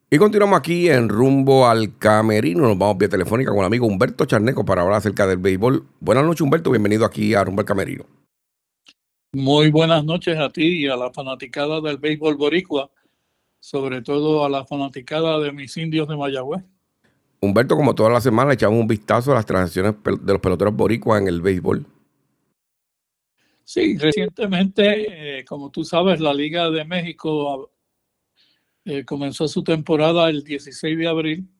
Y continuamos aquí en Rumbo al Camerino. Nos vamos vía telefónica con el amigo Humberto Charneco para hablar acerca del béisbol. Buenas noches, Humberto. Bienvenido aquí a Rumbo al Camerino. Muy buenas noches a ti y a la fanaticada del béisbol boricua, sobre todo a la fanaticada de mis indios de Mayagüez. Humberto, como toda la semana, echamos un vistazo a las transacciones de los peloteros boricuas en el béisbol. Sí, recientemente, como tú sabes, la Liga de México comenzó su temporada el 16 de abril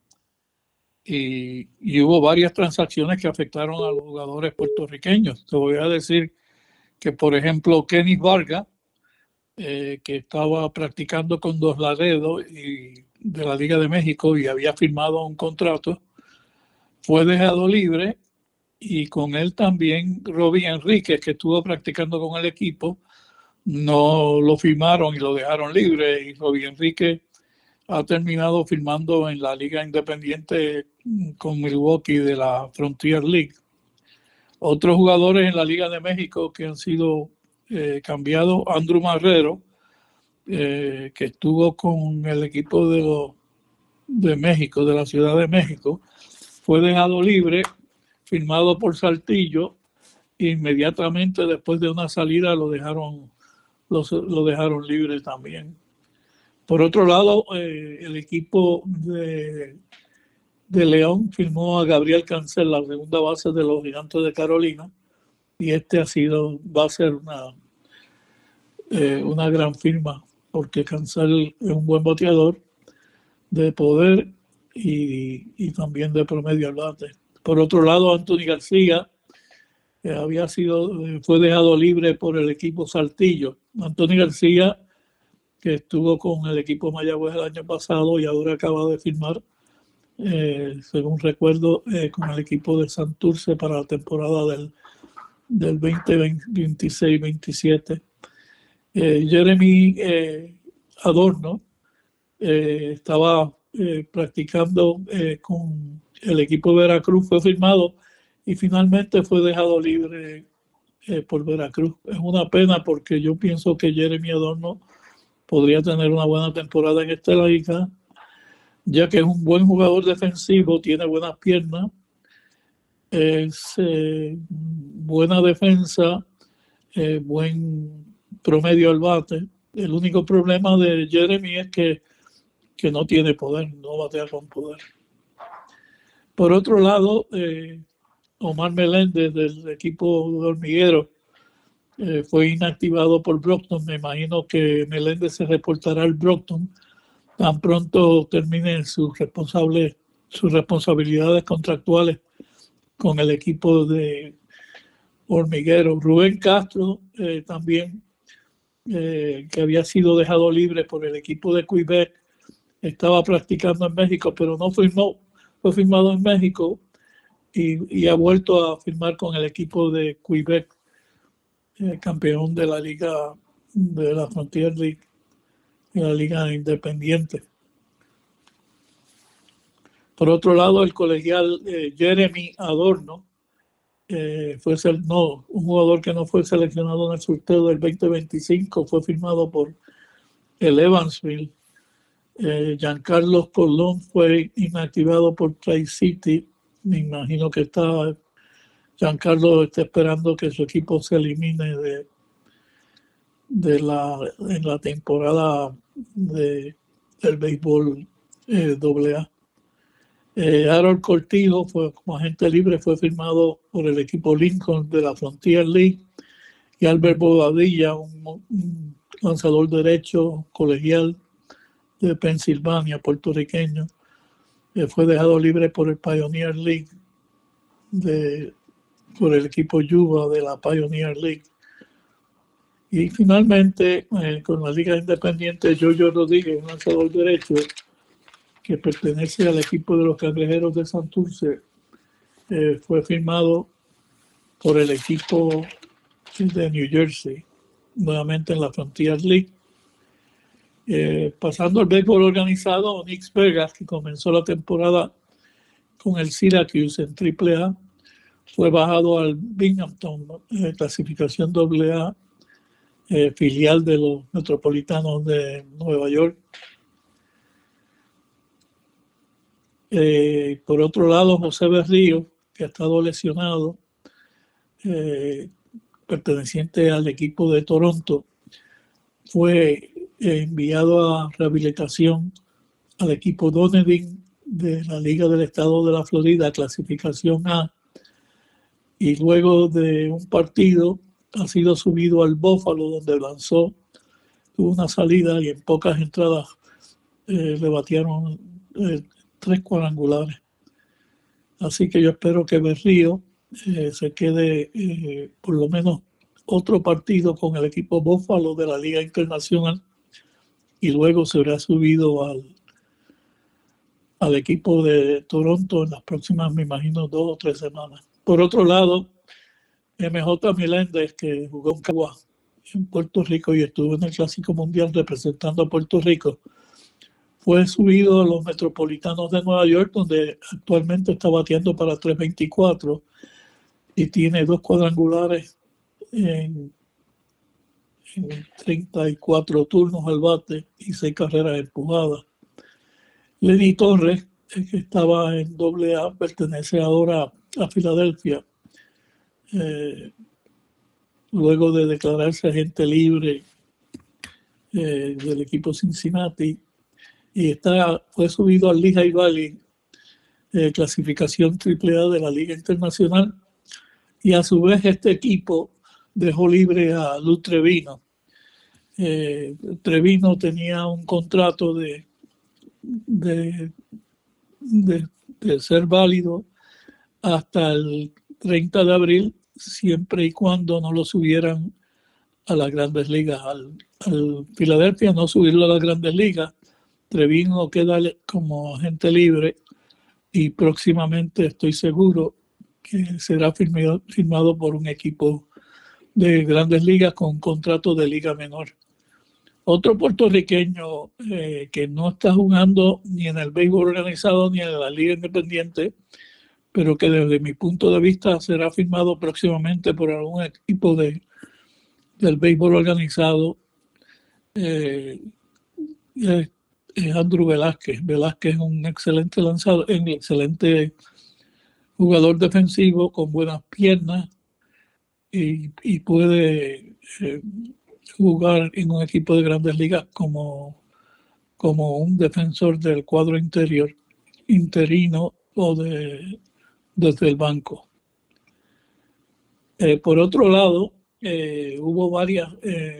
y hubo varias transacciones que afectaron a los jugadores puertorriqueños. Te voy a decir que, por ejemplo, Kenny Vargas, que estaba practicando con Dos Laredo y de la Liga de México y había firmado un contrato, fue dejado libre, y con él también Robin Enríquez, que estuvo practicando con el equipo. No lo firmaron y lo dejaron libre, y Robin Enríquez ha terminado firmando en la Liga Independiente con Milwaukee de la Frontier League. Otros jugadores en la Liga de México que han sido cambiados: Andrew Marrero, que estuvo con el equipo de México, de la Ciudad de México, fue dejado libre, firmado por Saltillo. Inmediatamente después de una salida lo dejaron libre también. Por otro lado, el equipo de León firmó a Gabriel Cancel, la segunda base de los Gigantes de Carolina, y va a ser una gran firma, porque Cancel es un buen bateador de poder y también de promedio al bate. Por otro lado, Anthony García fue dejado libre por el equipo Saltillo. Anthony García, que estuvo con el equipo Mayagüez el año pasado y ahora acaba de firmar, según recuerdo, con el equipo de Santurce para la temporada del 2026-27. Jeremy Adorno estaba practicando con el equipo de Veracruz, fue firmado y finalmente fue dejado libre por Veracruz. Es una pena, porque yo pienso que Jeremy Adorno podría tener una buena temporada en esta liga, ya que es un buen jugador defensivo, tiene buenas piernas, es buena defensa, buen promedio al bate. El único problema de Jeremy es que no tiene poder, no batea con poder. Por otro lado, Omar Meléndez, del equipo de Hormiguero, fue inactivado por Brockton. Me imagino que Meléndez se reportará al Brockton tan pronto termine sus responsabilidades contractuales con el equipo de Hormiguero. Rubén Castro, también, que había sido dejado libre por el equipo de Quebec, estaba practicando en México, pero no firmó. Fue firmado en México y ha vuelto a firmar con el equipo de Quebec, campeón de la Liga de la Frontier League y la Liga Independiente. Por otro lado, el colegial Jeremy Adorno, un jugador que no fue seleccionado en el sorteo del 2025, fue firmado por el Evansville. Giancarlo Colón fue inactivado por Tri-City. Me imagino que Giancarlo está esperando que su equipo se elimine en la temporada del béisbol AA. Harold Cortijo, como agente libre, fue firmado por el equipo Lincoln de la Frontier League, y Albert Bobadilla, un lanzador derecho colegial de Pensilvania, puertorriqueño, fue dejado libre por el Pioneer League, por el equipo Yuba de la Pioneer League. Y finalmente, con la Liga Independiente, Jojo Rodríguez, un lanzador derecho que pertenece al equipo de los Cangrejeros de Santurce, fue firmado por el equipo de New Jersey, nuevamente en la Frontier League. Pasando al béisbol organizado, Onyx Vegas, que comenzó la temporada con el Syracuse en AAA, fue bajado al Binghamton, clasificación AA, filial de los Metropolitanos de Nueva York. Por otro lado, José Berrío, que ha estado lesionado, perteneciente al equipo de Toronto, fue enviado a rehabilitación al equipo Dunedin de la Liga del Estado de la Florida, clasificación A, y luego de un partido ha sido subido al Buffalo, donde lanzó, tuvo una salida y en pocas entradas le batearon 3 cuadrangulares. Así que yo espero que Berrío se quede por lo menos otro partido con el equipo Buffalo de la Liga Internacional y luego se habrá subido al equipo de Toronto en las próximas, me imagino, 2 o 3 semanas. Por otro lado, MJ Meléndez, que jugó en Caguas en Puerto Rico y estuvo en el Clásico Mundial representando a Puerto Rico, fue subido a los Metropolitanos de Nueva York, donde actualmente está bateando para 324 y tiene 2 cuadrangulares en 34 turnos al bate y 6 carreras empujadas. Lenny Torres, que estaba en AA, pertenece ahora a Filadelfia, luego de declararse agente libre del equipo Cincinnati, y fue subido al Lehigh Valley, clasificación AAA de la Liga Internacional, y a su vez este equipo dejó libre a Lou Trevino. Trevino tenía un contrato de ser válido hasta el 30 de abril, siempre y cuando no lo subieran a las Grandes Ligas. Al Filadelfia no subirlo a las Grandes Ligas, Trevino queda como agente libre y próximamente estoy seguro que será firmado por un equipo de Grandes Ligas con un contrato de liga menor. Otro puertorriqueño que no está jugando ni en el béisbol organizado ni en la liga independiente, pero que desde mi punto de vista será firmado próximamente por algún equipo del béisbol organizado, es Andrew Velázquez. Velázquez es un excelente lanzador, un excelente jugador defensivo con buenas piernas y puede jugar en un equipo de Grandes Ligas como un defensor del cuadro interino o desde el banco. Por otro lado, hubo varios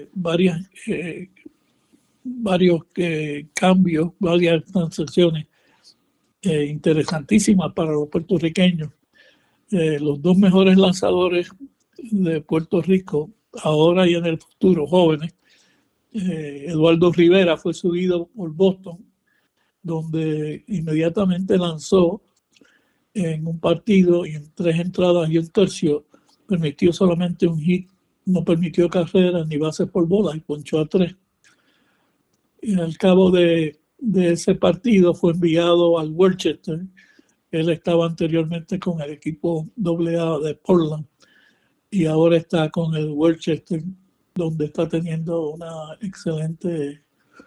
cambios, varias transacciones interesantísimas para los puertorriqueños. Los 2 mejores lanzadores de Puerto Rico, ahora y en el futuro, jóvenes. Eduardo Rivera fue subido por Boston, donde inmediatamente lanzó en un partido y en 3 entradas y un tercio, permitió solamente un hit, no permitió carreras ni bases por bolas y ponchó a 3. Y al cabo de ese partido fue enviado al Worcester. Él estaba anteriormente con el equipo AA de Portland y ahora está con el Worcester, donde está teniendo una excelente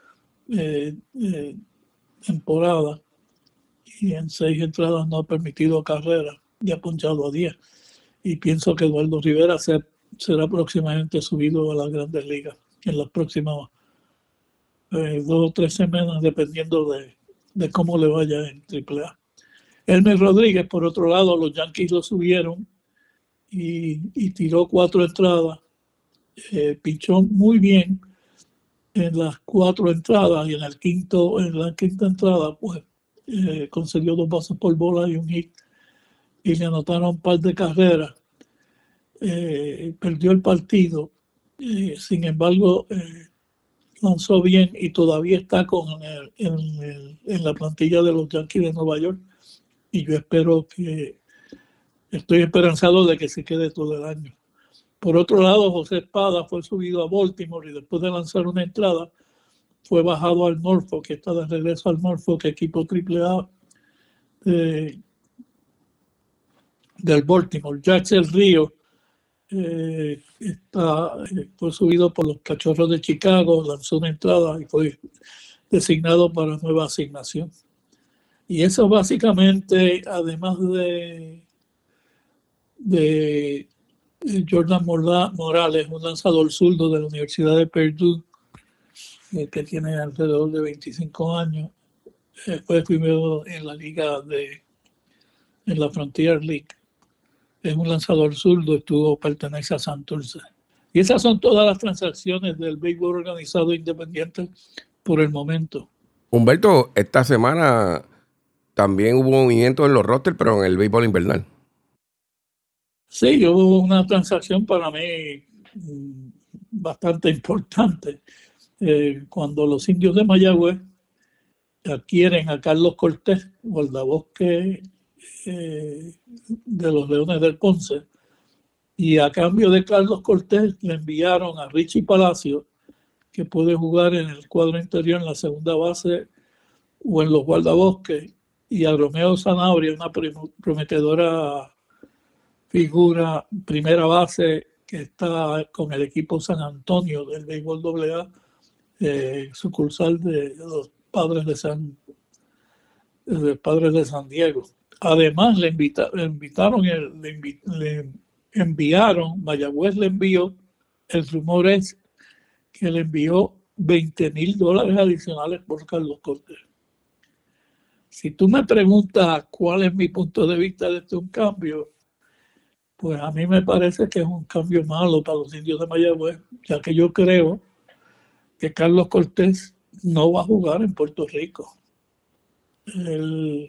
temporada y en 6 entradas no ha permitido carreras y ha ponchado a 10. Y pienso que Eduardo Rivera será próximamente subido a las Grandes Ligas en las próximas 2 o 3 semanas, dependiendo de cómo le vaya en AAA. Elmer Rodríguez, por otro lado, los Yankees lo subieron y tiró 4 entradas, pichó muy bien en las 4 entradas y en la quinta entrada pues concedió 2 bases por bola y un hit y le anotaron un par de carreras. Perdió el partido, sin embargo lanzó bien y todavía está en la plantilla de los Yankees de Nueva York, y yo estoy esperanzado de que se quede todo el año. Por otro lado, José Espada fue subido a Baltimore y después de lanzar una entrada fue bajado al Norfolk, que está de regreso al Norfolk, equipo AAA del Baltimore. Jackson Río fue subido por los Cachorros de Chicago, lanzó una entrada y fue designado para nueva asignación. Y eso básicamente, además de Jordan Morales, un lanzador zurdo de la Universidad de Purdue, que tiene alrededor de 25 años, fue primero en la en la Frontier League. Es un lanzador zurdo, pertenece a Santurce. Y esas son todas las transacciones del béisbol organizado independiente por el momento. Humberto, esta semana también hubo movimiento en los rosters, pero en el béisbol invernal. Sí, hubo una transacción para mí bastante importante. Cuando los Indios de Mayagüez adquieren a Carlos Cortés, guardabosque de los Leones del Ponce, y a cambio de Carlos Cortés le enviaron a Richie Palacio, que puede jugar en el cuadro interior en la segunda base o en los guardabosques, y a Romeo Sanabria, una prometedora figura primera base que está con el equipo San Antonio del béisbol AA, sucursal de los Padres de San Diego. Además, le enviaron, Mayagüez le envió, el rumor es que le envió $20,000 adicionales por Carlos Cortés. Si tú me preguntas cuál es mi punto de vista de este un cambio, pues a mí me parece que es un cambio malo para los Indios de Mayagüez, ya que yo creo que Carlos Cortés no va a jugar en Puerto Rico. Él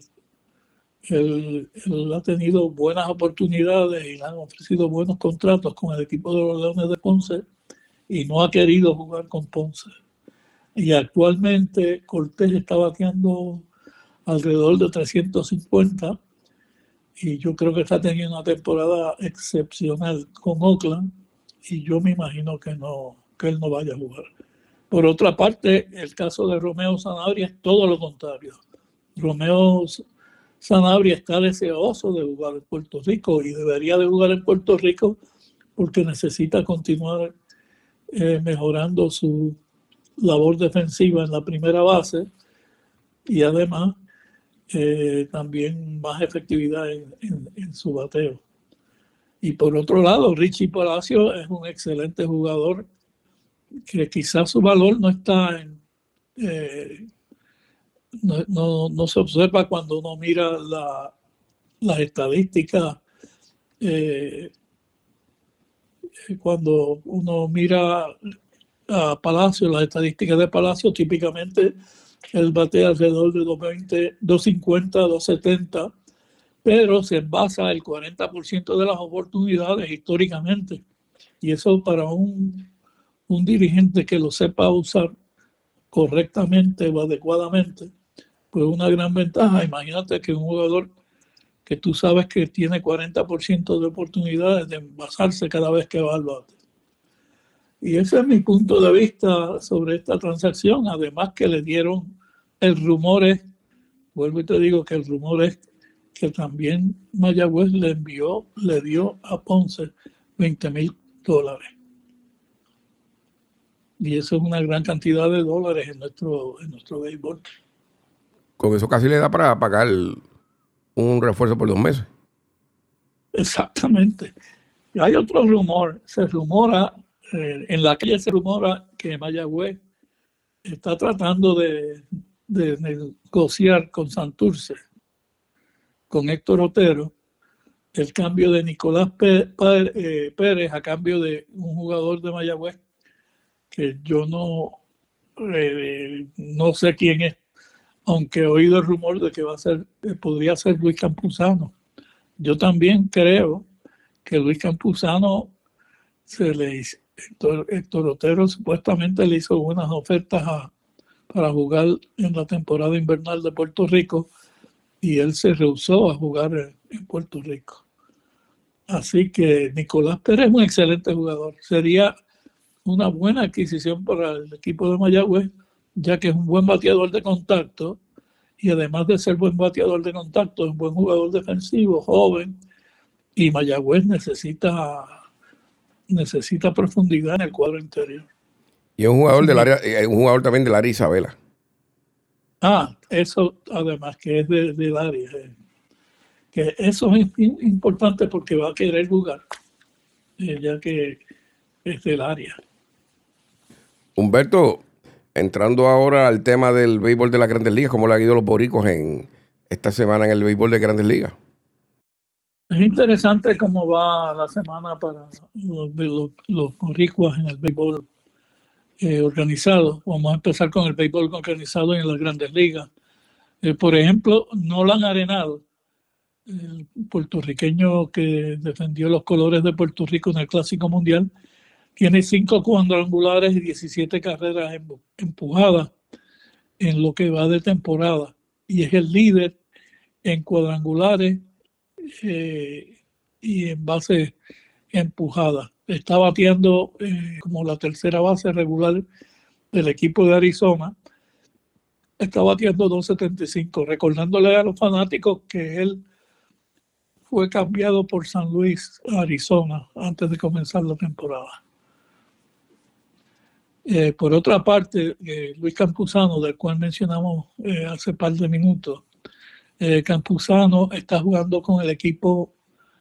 ha tenido buenas oportunidades y le han ofrecido buenos contratos con el equipo de los Leones de Ponce y no ha querido jugar con Ponce. Y actualmente Cortés está bateando alrededor de 350 y yo creo que está teniendo una temporada excepcional con Oakland y yo me imagino que él no vaya a jugar. Por otra parte, el caso de Romeo Sanabria es todo lo contrario. Romeo Sanabria está deseoso de jugar en Puerto Rico y debería de jugar en Puerto Rico porque necesita continuar mejorando su labor defensiva en la primera base y además también más efectividad en su bateo. Y por otro lado, Richie Palacio es un excelente jugador que quizás su valor no está no se observa cuando uno mira las estadísticas. Cuando uno mira a Palacio, las estadísticas de Palacio, típicamente él batea alrededor de 220, 250, 270, pero se basa el 40% de las oportunidades históricamente. Y eso para un dirigente que lo sepa usar correctamente o adecuadamente, pues una gran ventaja. Imagínate que un jugador que tú sabes que tiene 40% de oportunidades de basarse cada vez que va al bate. Y ese es mi punto de vista sobre esta transacción. Además que le dieron, el rumor es, vuelvo y te digo que el rumor es que también Mayagüez le dio a Ponce $20,000. Y eso es una gran cantidad de dólares en nuestro béisbol. Con eso casi le da para pagar un refuerzo por 2 meses. Exactamente. Y hay otro rumor. Se rumora, en la calle se rumora que Mayagüez está tratando de negociar con Santurce, con Héctor Otero, el cambio de Nicolás Pérez a cambio de un jugador de Mayagüez que yo no sé quién es, aunque he oído el rumor de que podría ser Luis Campuzano. Yo también creo que Luis Campuzano Héctor Otero supuestamente le hizo buenas ofertas para jugar en la temporada invernal de Puerto Rico y él se rehusó a jugar en Puerto Rico. Así que Nicolás Pérez es un excelente jugador. Sería una buena adquisición para el equipo de Mayagüez, ya que es un buen bateador de contacto y además de ser buen bateador de contacto, es un buen jugador defensivo, joven, y Mayagüez necesita profundidad en el cuadro interior. Y es un jugador un jugador también del área Isabela. Eso además que es del área. Que eso es importante porque va a querer jugar, ya que es del área. Humberto, entrando ahora al tema del béisbol de las Grandes Ligas, ¿cómo le han ido los boricos en esta semana en el béisbol de Grandes Ligas? Es interesante cómo va la semana para los boricuas en el béisbol organizado. Vamos a empezar con el béisbol organizado en las Grandes Ligas. Por ejemplo, Nolan Arenado, el puertorriqueño que defendió los colores de Puerto Rico en el Clásico Mundial, tiene 5 cuadrangulares y 17 carreras empujadas en lo que va de temporada. Y es el líder en cuadrangulares y en bases empujadas. Está bateando como la tercera base regular del equipo de Arizona. Está bateando 2.75, recordándole a los fanáticos que él fue cambiado por San Luis, Arizona, antes de comenzar la temporada. Por otra parte, Luis Campusano, del cual mencionamos hace par de minutos, Campusano está jugando con el equipo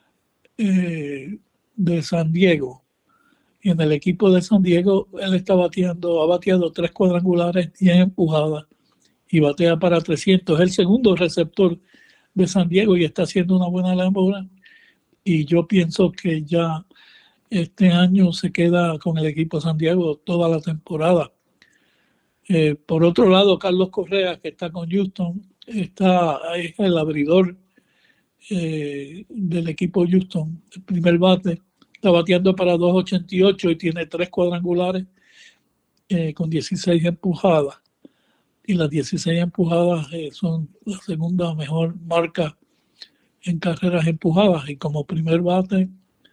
de San Diego. Y en el equipo de San Diego, él ha bateado 3 cuadrangulares, 10 empujadas y batea para 300. Es el segundo receptor de San Diego y está haciendo una buena labor. Y yo pienso que ya este año se queda con el equipo de San Diego toda la temporada. Por otro lado, Carlos Correa, que está con Houston, es el abridor del equipo Houston, el primer bate. Está bateando para 2.88 y tiene 3 cuadrangulares con 16 empujadas. Y las 16 empujadas son la segunda mejor marca en carreras empujadas. Y como primer bate,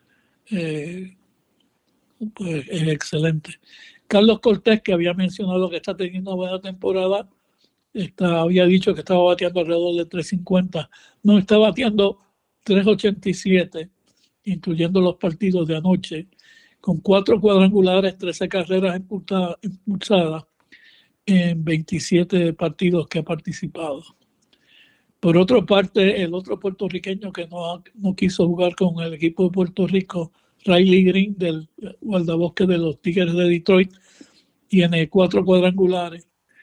pues es excelente. Carlos Cortés, que había mencionado que está teniendo una buena temporada, había dicho que estaba bateando alrededor de 3.50. No, está bateando 3.87, incluyendo los partidos de anoche, con 4 cuadrangulares, 13 carreras impulsadas en 27 partidos que ha participado. Por otra parte, el otro puertorriqueño que no quiso jugar con el equipo de Puerto Rico, Riley Green, del guardabosque de los Tigres de Detroit, tiene 4 cuadrangulares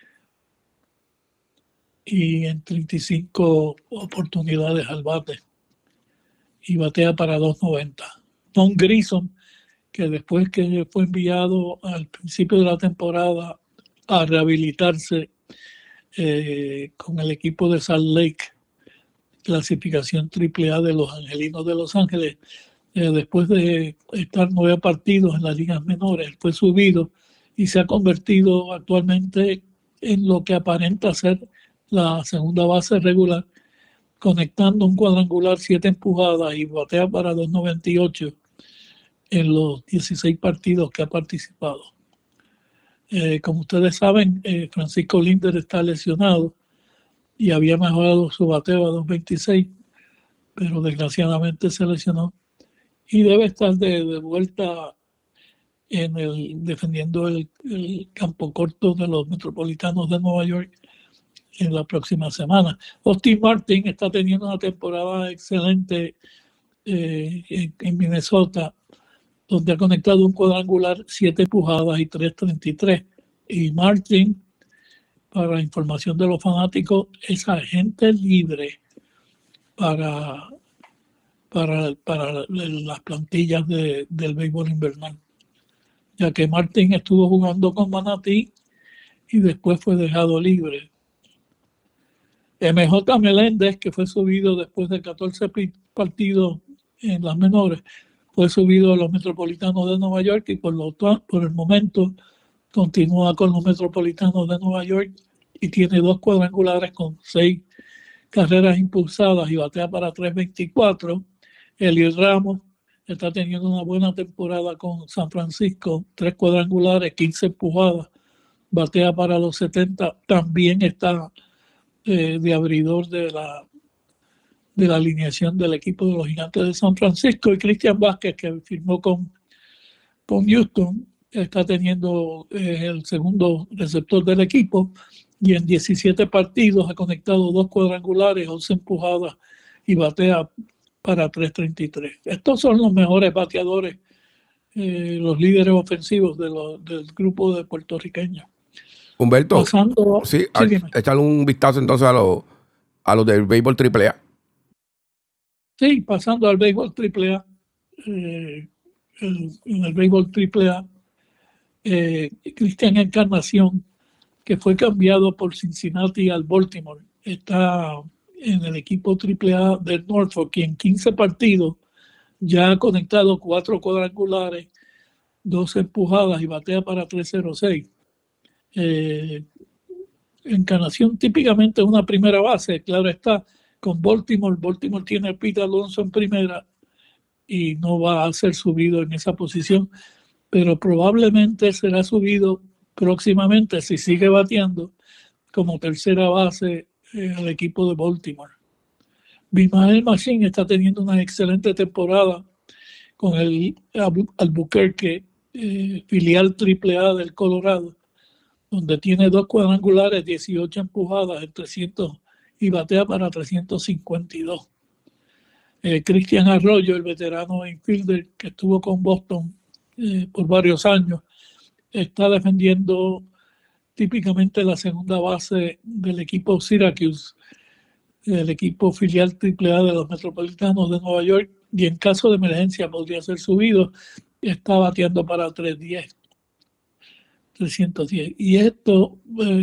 y en 35 oportunidades al bate y batea para 2.90. Tom Grissom, que después que fue enviado al principio de la temporada a rehabilitarse con el equipo de Salt Lake, clasificación AAA de los Angelinos de Los Ángeles, después de estar 9 partidos en las ligas menores, fue subido y se ha convertido actualmente en lo que aparenta ser la segunda base regular, conectando un cuadrangular, 7 empujadas y batea para 2.98 en los 16 partidos que ha participado. Como ustedes saben, Francisco Linder está lesionado y había mejorado su bateo a 2.26, pero desgraciadamente se lesionó y debe estar de vuelta defendiendo el campo corto de los Metropolitanos de Nueva York en la próxima semana. Austin Martin está teniendo una temporada excelente en Minnesota, donde ha conectado un cuadrangular, 7 empujadas y 3.33. Y Martin, para información de los fanáticos, es agente libre para las plantillas del béisbol invernal, ya que Martin estuvo jugando con Manatí y después fue dejado libre. MJ Meléndez, que fue subido después de 14 partidos en las menores, fue subido a los Metropolitanos de Nueva York y por el momento continúa con los Metropolitanos de Nueva York y tiene 2 cuadrangulares con 6 carreras impulsadas y batea para 3.24. Eliel Ramos está teniendo una buena temporada con San Francisco, 3 cuadrangulares, 15 empujadas, batea para los 70. También está de abridor de la alineación del equipo de los Gigantes de San Francisco. Y Cristian Vázquez, que firmó con Houston, está teniendo el segundo receptor del equipo y en 17 partidos ha conectado 2 cuadrangulares, 11 empujadas y batea para 3.33. Estos son los mejores bateadores, los líderes ofensivos del grupo de puertorriqueños. Humberto, Pasando, sí, sí, echarle un vistazo entonces a los del béisbol AAA. Sí, pasando al béisbol AAA, en el béisbol AAA, Cristian Encarnación, que fue cambiado por Cincinnati al Baltimore, está en el equipo AAA del Norfolk y en 15 partidos ya ha conectado 4 cuadrangulares, 2 empujadas y batea para 3.06. Encarnación típicamente es una primera base, claro está, con Baltimore. Baltimore tiene a Pete Alonso en primera y no va a ser subido en esa posición, pero probablemente será subido próximamente si sigue bateando como tercera base al equipo de Baltimore. Bimael Machín está teniendo una excelente temporada con el Albuquerque, filial AAA del Colorado, donde tiene 2 cuadrangulares, 18 empujadas en 300 y batea para 352. Cristian Arroyo, el veterano infielder que estuvo con Boston por varios años, está defendiendo típicamente la segunda base del equipo Syracuse, el equipo filial AAA de los Metropolitanos de Nueva York, y en caso de emergencia podría ser subido. Está bateando para 310. Y esto,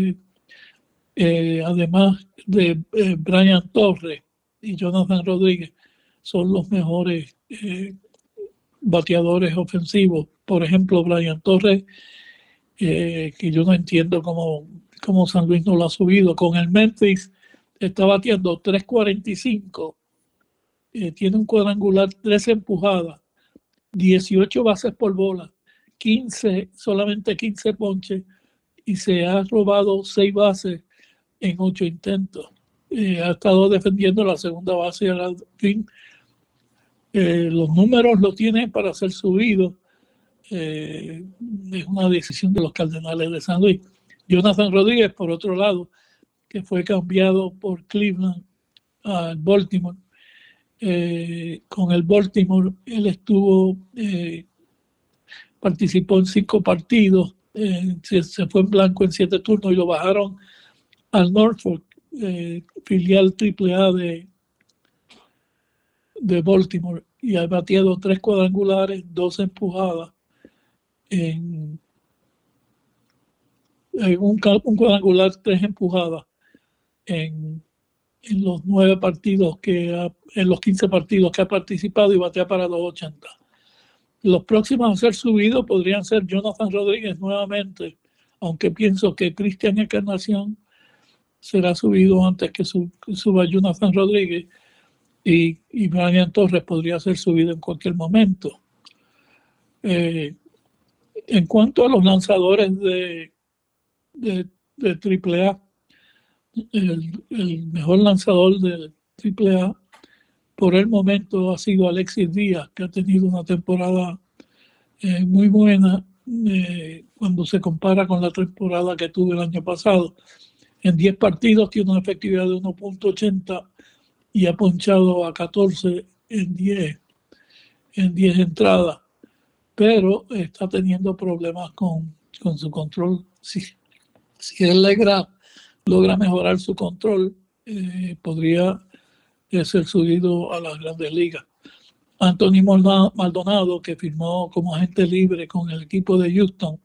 además de Brian Torres y Jonathan Rodríguez, son los mejores bateadores ofensivos. Por ejemplo, Brian Torres, que yo no entiendo cómo San Luis no lo ha subido. Con el Memphis está bateando 3.45, tiene un cuadrangular, 13 empujadas, 18 bases por bola, solamente 15 ponches, y se ha robado 6 bases en 8 intentos. Ha estado defendiendo la segunda base al fin. Los números lo tienen para ser subido. Es una decisión de los Cardenales de San Luis. Jonathan Rodríguez, por otro lado, que fue cambiado por Cleveland al Baltimore. Con el Baltimore él participó en 5 partidos, se fue en blanco en 7 turnos y lo bajaron al Norfolk, filial AAA de Baltimore, y ha bateado 3 cuadrangulares, 2 empujadas en un cuadrangular, 3 empujadas en los 9 partidos en los 15 partidos que ha participado, y batea para 2.80. Los próximos a ser subidos podrían ser Jonathan Rodríguez nuevamente, aunque pienso que Cristian Encarnación será subido antes que suba Jonathan Rodríguez, y Brian Torres podría ser subido en cualquier momento. En cuanto a los lanzadores de AAA, el mejor lanzador de AAA por el momento ha sido Alexis Díaz, que ha tenido una temporada muy buena cuando se compara con la temporada que tuvo el año pasado. En 10 partidos tiene una efectividad de 1.80 y ha ponchado a 14 en 10 entradas, pero está teniendo problemas con su control. Si él logra mejorar su control, podría ser subido a las Grandes Ligas. Anthony Maldonado, que firmó como agente libre con el equipo de Houston,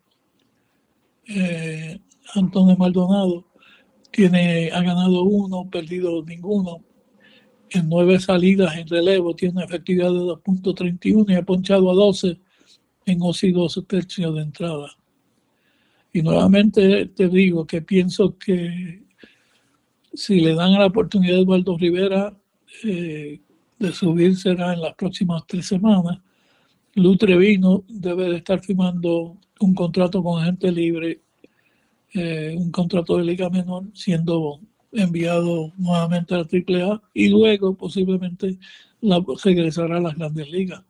Anthony Maldonado ha ganado 1, perdido ninguno. En 9 salidas en relevo tiene una efectividad de 2.31 y ha ponchado a 12 en 2 tercios de entrada. Y nuevamente te digo que pienso que si le dan la oportunidad a Eduardo Rivera de subir, será en las próximas 3 semanas. Lou Trevino debe de estar firmando un contrato con agente libre, un contrato de liga menor, siendo enviado nuevamente a la AAA, y luego posiblemente regresará a las Grandes Ligas.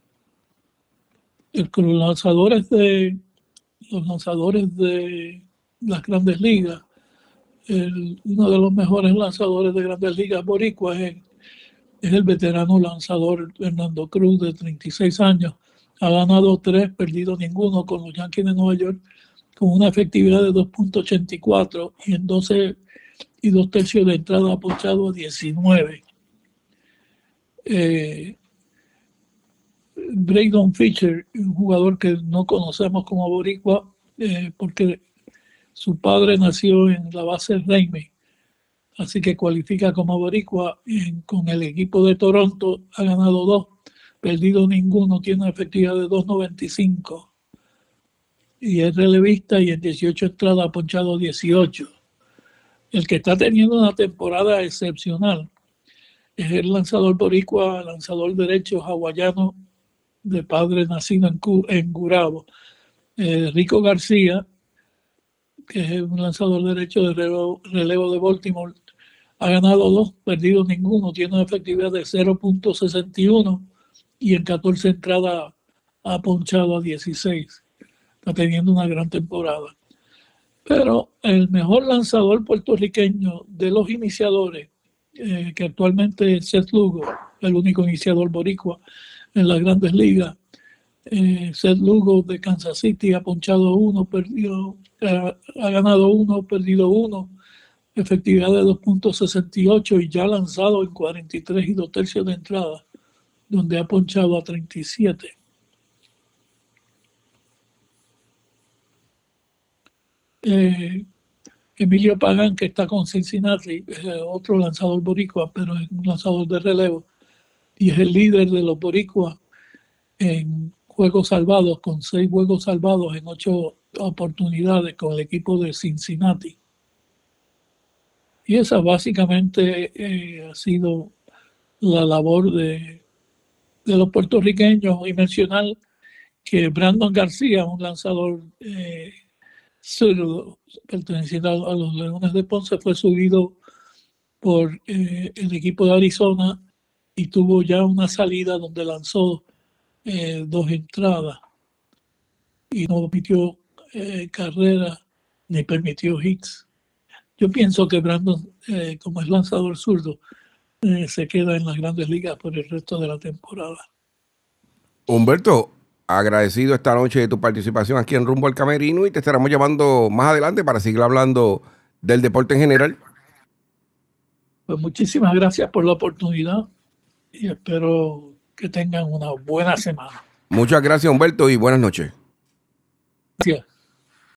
Los lanzadores de las Grandes Ligas. Uno de los mejores lanzadores de Grandes Ligas boricuas es el veterano lanzador Fernando Cruz, de 36 años. Ha ganado 3, perdido ninguno con los Yankees de Nueva York, con una efectividad de 2.84 y en 12 y 2 tercios de entrada ha ponchado a 19. Braden Fischer, un jugador que no conocemos como boricua, porque su padre nació en la base Raimi, así que cualifica como boricua. Con el equipo de Toronto ha ganado 2, perdido ninguno, tiene una efectividad de 2.95 y es relevista y en 18 entradas ha ponchado 18. El que está teniendo una temporada excepcional es el lanzador boricua, lanzador derecho hawaiano de padre nacido en Gurabo, Rico García, que es un lanzador derecho de relevo de Baltimore. Ha ganado 2, perdido ninguno, tiene una efectividad de 0.61 y en 14 entradas ha ponchado a 16. Está teniendo una gran temporada. Pero el mejor lanzador puertorriqueño de los iniciadores, que actualmente es Seth Lugo, el único iniciador boricua en las Grandes Ligas. Seth Lugo de Kansas City ha ponchado 1, ha ganado 1, perdido 1, efectividad de 2.68 y ya ha lanzado en 43 y 2 tercios de entrada, donde ha ponchado a 37. Emilio Pagán, que está con Cincinnati, es otro lanzador boricua, pero es un lanzador de relevo y es el líder de los boricuas en juegos salvados, con 6 juegos salvados en 8 oportunidades con el equipo de Cincinnati. Y esa básicamente ha sido la labor de los puertorriqueños. Y mencionar que Brandon García, un lanzador zurdo perteneciente a los Leones de Ponce, fue subido por el equipo de Arizona y tuvo ya una salida donde lanzó 2 entradas y no permitió carrera ni permitió hits. Yo pienso que Brandon, como es lanzador zurdo, se queda en las Grandes Ligas por el resto de la temporada. Humberto, agradecido esta noche de tu participación aquí en Rumbo al Camerino y te estaremos llamando más adelante para seguir hablando del deporte en general. Pues muchísimas gracias por la oportunidad y espero que tengan una buena semana. Muchas gracias, Humberto, y buenas noches. Gracias.